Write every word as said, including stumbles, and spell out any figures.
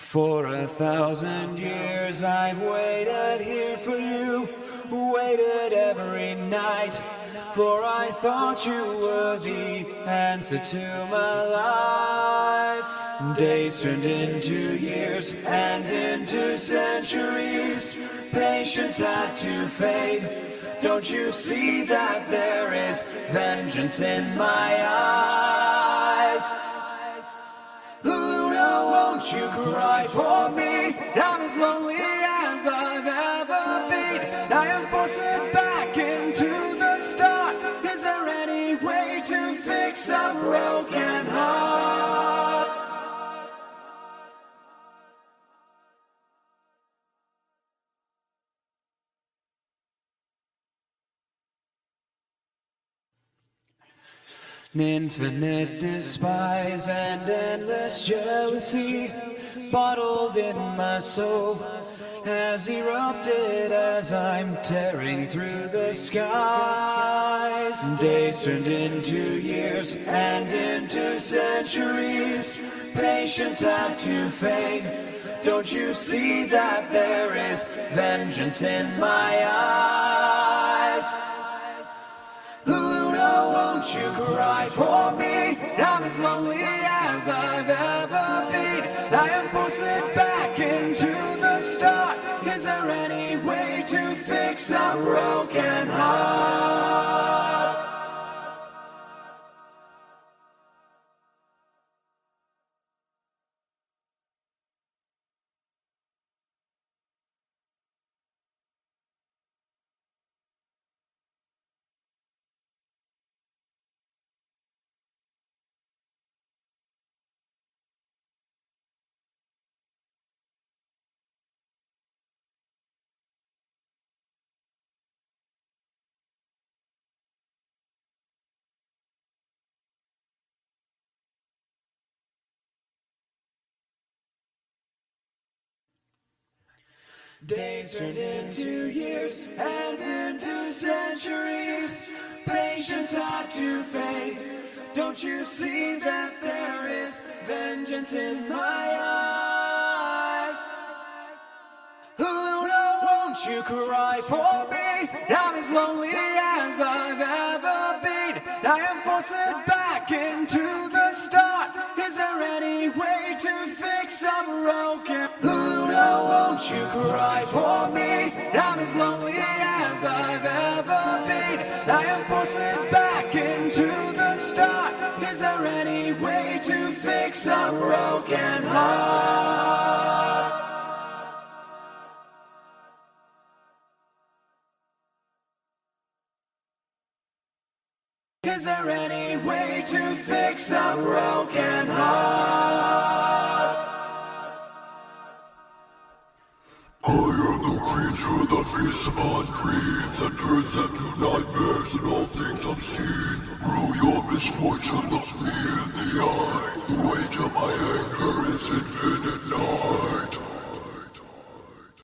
For a thousand years I've waited here for you, waited every night, for I thought you were the answer to my life. Days turned into years and into centuries, patience had to fade. Don't you see that there is vengeance in my eyes? Luna, won't you cry for me? I'm as lonely as I've ever been. I am forced back into the start. Is there any way to fix a broken heart? Infinite despise and endless jealousy bottled in my soul has erupted as I'm tearing through the skies. Days turned into years and into centuries, patience had to fade. Don't you see that there is vengeance in my eyes? Won't you cry for me? I'm as lonely as I've ever been. I am forced back into the start. Is there any way to fix a broken heart? Days turned into years and into centuries, patience had to fade. Don't you see that there is vengeance in my eyes? Luna, won't you cry for me? I'm as lonely as I've ever been. I am forced back into the start. Is there any way to fix a broken? Luna, won't you cry for me? I'm as lonely as I've ever been. I am forced back into the start. Is there any way to fix a broken heart? Is there any way to fix a broken heart? I am the creature that feasts upon dreams and turns them to nightmares and all things unseen. Rue your misfortune, look me in the eye. The weight of my anger is infinite night.